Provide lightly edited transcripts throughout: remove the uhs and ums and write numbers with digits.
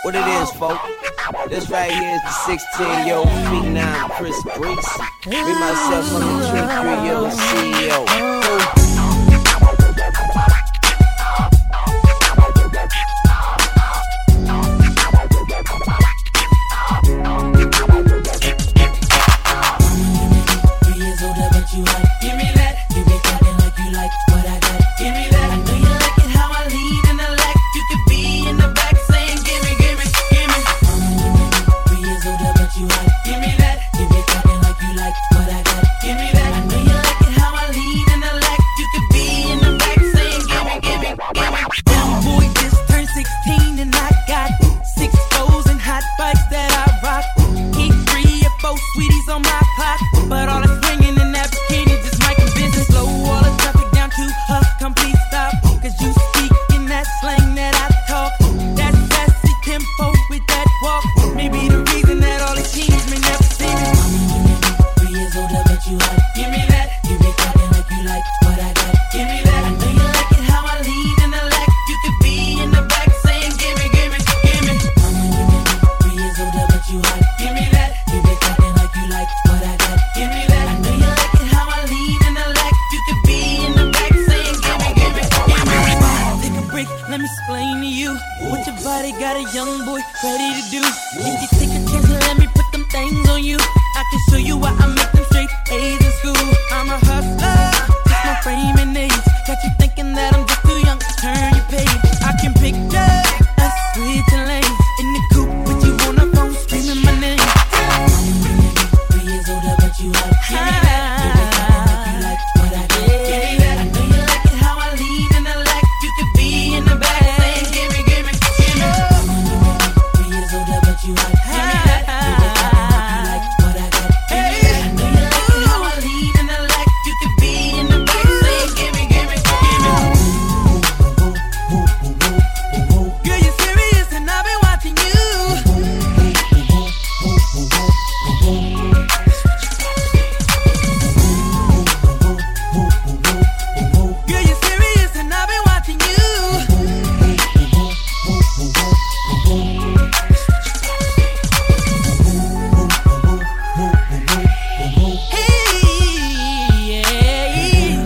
What it is, folks? This right here is the 16-year-old phenom Chris Breezy. Me, myself, I'm the Trip 3-year-old CEO. Let me explain to you what your body got a young boy ready to do. If you take a chance and let me put them things on you, I can show you why I make them straight A's in school. I'm a hustler, just my frame and age got you thinking that I'm just too young to turn your page. I can picture us switching lanes in the coupe with you on the phone screaming my name. 3 years older, but you like give me that. You like what I got. Give me that. I know you like it how I lead in the lack. You could be in the back saying give me, give me, give me. 3 years older, but you like give me that. You like what I got. Give me that. I know you like it how I lead in the lack. You could be in the back saying give me, give me, give me. Girl, you're serious and I've been watching you. Girl, you're serious and I've been watching you. Hey, yeah.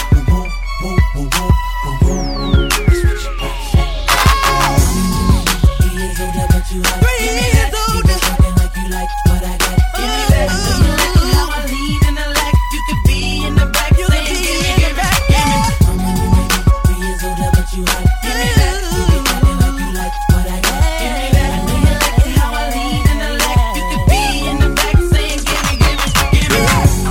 3 years older, but you like 3 years older. Talking like you like what I got. Give me that. I know you like it how I lead in the lack. You could be in the back saying give me, give me, give me. 3 years older, but you like give me that. You be talking like you like what I got. Give me that. I know you like it how I lead in the lack. You could be in the back saying give me, give me, give me.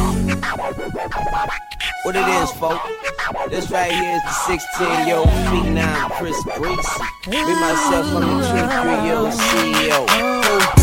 What it is, folks? This right here is the 16-year-old phenom Chris Breezy. Me, myself, I'm the Trip 3-year-old CEO.